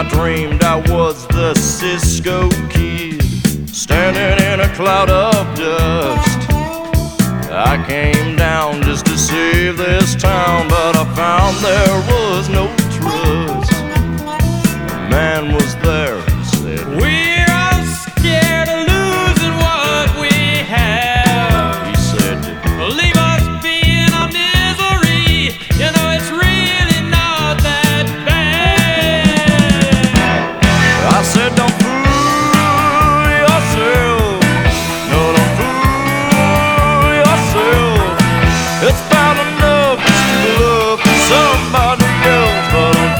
I dreamed I was the Cisco Kid, standing in a cloud of dust. I came down just to save this town, but I found there was no trust. A man was there and said, "We're all scared of losing what we have." He said, "Leave us be in our misery. You know it's really not that bad." I said, don't fool yourself. No, don't fool yourself. It's bad enough just to love somebody else, but don't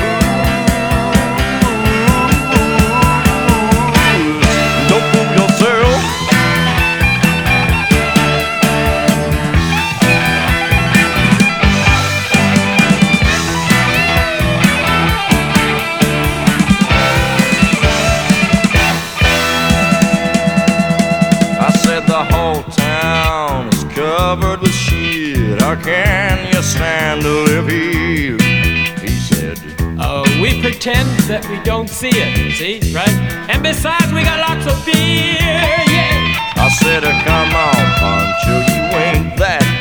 fool yourself. I said the whole town is covered with shit. How can you stand to live here? He said, We pretend that we don't see it, see, right? And besides, we got lots of beer, yeah. I said, come on, Pancho, you ain't that